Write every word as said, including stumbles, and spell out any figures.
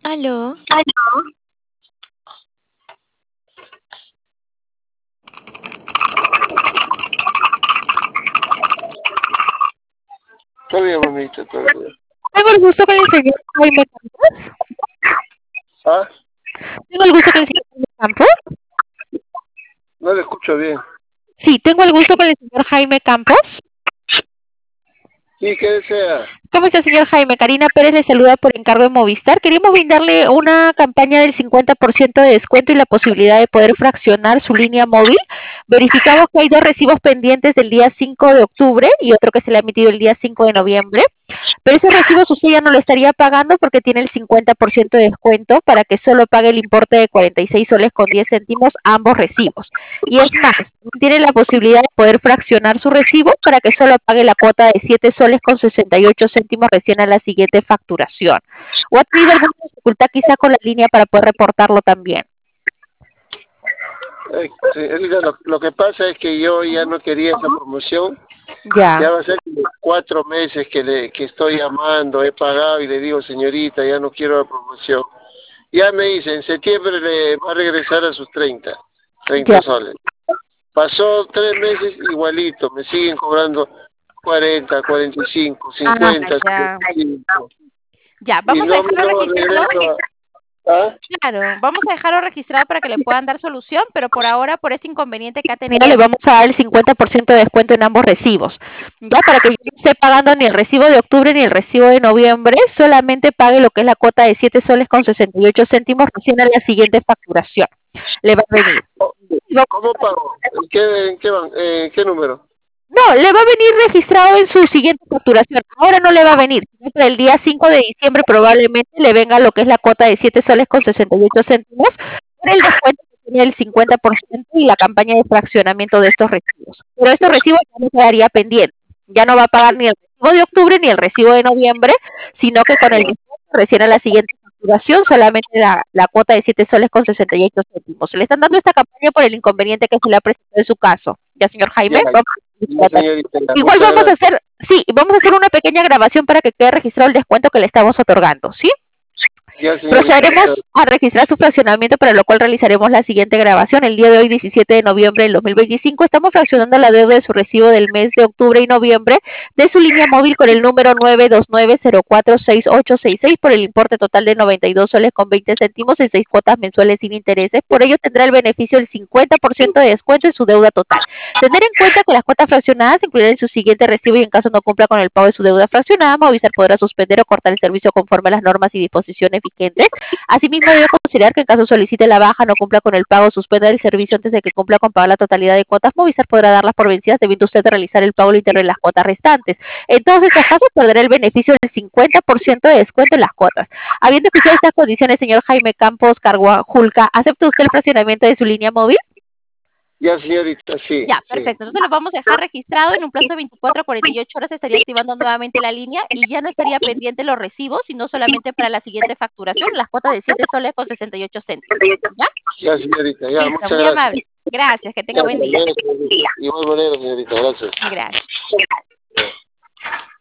Aló. Aló. Está bien, mamita, está bien. Tengo el gusto con el señor Jaime Campos. ¿Ah? Tengo el gusto con el señor Jaime Campos. No le escucho bien. Sí, tengo el gusto con el señor Jaime Campos. Sí, ¿qué desea? ¿Cómo está, señor Jaime? Karina Pérez le saluda por encargo de Movistar. Queríamos brindarle una campaña del cincuenta por ciento de descuento y la posibilidad de poder fraccionar su línea móvil. Verificamos que hay dos recibos pendientes del día cinco de octubre y otro que se le ha emitido el día cinco de noviembre. Pero ese recibo usted ya no lo estaría pagando porque tiene el cincuenta por ciento de descuento para que solo pague el importe de cuarenta y seis soles con diez céntimos ambos recibos. Y es más, tiene la posibilidad de poder fraccionar su recibo para que solo pague la cuota de siete soles con sesenta y ocho céntimos recién a la siguiente facturación. ¿O ha tenido alguna dificultad quizá con la línea para poder reportarlo también? Eh, señorita, lo, lo que pasa es que yo ya no quería esa promoción. Ya. Ya va a ser como cuatro meses que le que estoy llamando, he pagado y le digo, señorita, ya no quiero la promoción. Ya me dice, en septiembre le va a regresar a sus treinta, treinta Ya. soles. Pasó tres meses igualito, me siguen cobrando cuarenta, cuarenta y cinco, Ah, cincuenta, ya. cincuenta y cinco. Ya, Y vamos a no, me- dejarlo no registrado. regreso a... ¿Ah? Claro, vamos a dejarlo registrado para que le puedan dar solución, pero por ahora, por este inconveniente que ha tenido, le vamos a dar el cincuenta por ciento de descuento en ambos recibos. Ya para que yo no esté pagando ni el recibo de octubre ni el recibo de noviembre, solamente pague lo que es la cuota de siete soles con sesenta y ocho céntimos recién a la siguiente facturación. Le va a venir. ¿Cómo pago? ¿En qué, en qué, ban- en qué número? No, le va a venir registrado en su siguiente facturación. Ahora no le va a venir, sino para el día cinco de diciembre probablemente le venga lo que es la cuota de siete soles con sesenta y ocho céntimos por el descuento que tiene el cincuenta por ciento y la campaña de fraccionamiento de estos recibos. Pero estos recibos ya no quedaría pendiente. Ya no va a pagar ni el recibo de octubre ni el recibo de noviembre, sino que con el descuento recién a la siguiente facturación solamente la, la cuota de siete soles con sesenta y ocho céntimos. Le están dando esta campaña por el inconveniente que se le ha presentado en su caso. Ya, señor Jaime, Ya, vamos ya, señorita, ya, Igual muchas vamos a gracias. hacer, sí, vamos a hacer una pequeña grabación para que quede registrado el descuento que le estamos otorgando, ¿sí? Ya, señorita. Procederemos a registrar su fraccionamiento, para lo cual realizaremos la siguiente grabación. El día de hoy, diecisiete de noviembre del dos mil veinticinco, estamos fraccionando la deuda de su recibo del mes de octubre y noviembre de su línea móvil con el número nueve dos nueve cero cuatro seis ocho seis seis por el importe total de noventa y dos soles con veinte céntimos en seis cuotas mensuales sin intereses. Por ello tendrá el beneficio del cincuenta por ciento de descuento en su deuda total. Tener en cuenta que las cuotas fraccionadas se incluirán en su siguiente recibo y en caso no cumpla con el pago de su deuda fraccionada, Movistar podrá suspender o cortar el servicio conforme a las normas y disposiciones vigentes. Asimismo, debe considerar que en caso solicite la baja, no cumpla con el pago, suspenda el servicio antes de que cumpla con pagar la totalidad de cuotas, Movistar podrá darlas por vencidas, debiendo usted de realizar el pago íntegro de las cuotas restantes. En todos estos casos, perderá el beneficio del cincuenta por ciento de descuento en las cuotas. Habiendo escuchado estas condiciones, señor Jaime Campos Cargua Julca, ¿acepta usted el fraccionamiento de su línea móvil? Ya, señorita, sí. Ya, sí. perfecto. Entonces lo vamos a dejar registrado. En un plazo de veinticuatro a cuarenta y ocho horas estaría activando nuevamente la línea y ya no estaría pendiente los recibos, sino solamente para la siguiente facturación, las cuotas de siete soles con sesenta y ocho céntimos. ¿Ya? Ya, señorita, ya, Listo, muchas muy gracias. amable. Gracias, que tenga Ya, buen día. señorita, igual manera, señorita, gracias. Gracias.